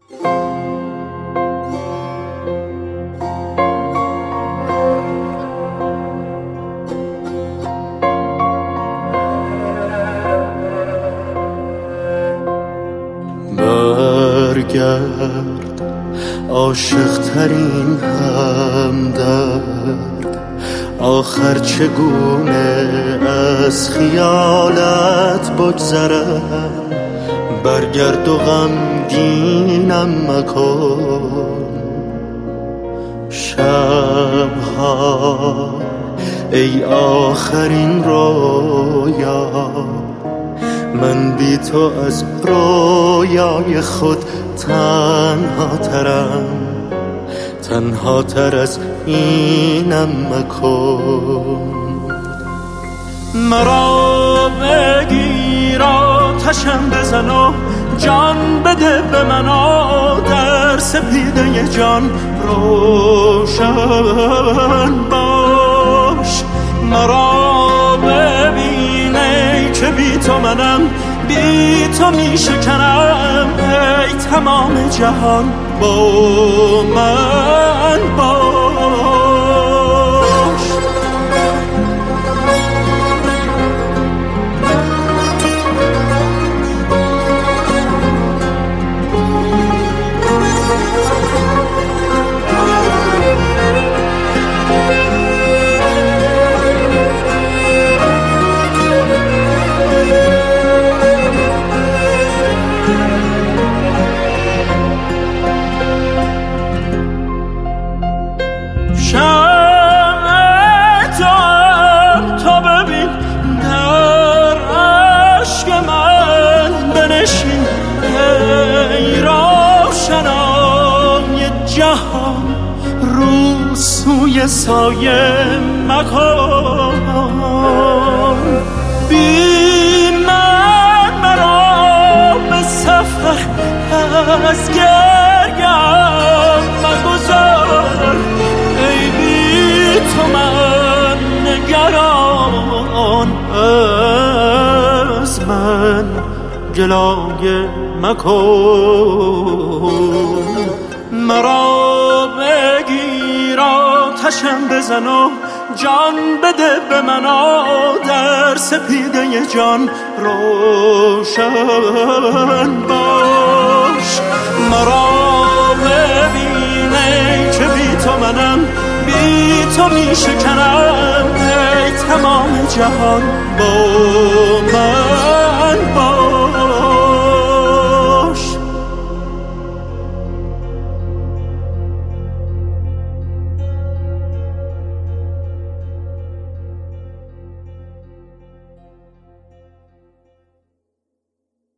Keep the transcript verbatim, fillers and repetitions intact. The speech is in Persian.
برگرد عاشق ترین همدرد، آخر چگونه از خیالت بگذرم. برگرد و غمگینم مکن شبها ای آخرین رویا. من بی تو از رویای خود تنها ترم، تنها تر از اینم مکن. مرا بگیر آتشم بزن و جان بده به من، در سپیده جان روشن باش. مرا ببینی که بی تو منم، بی تو می شکنم. ای تمام جهان با من باش. روی سایه مکن، بی من مرا به سفر از گریم مگذار. ای بی تو من نگران، از من گلایه مکن. مرا بگیر آتشم بزن و جان بده به من، در سپیده جان روشن باش. مرا ببینی که بی تو منم، بی تو می شکنم. ای تمام جهان با من باش.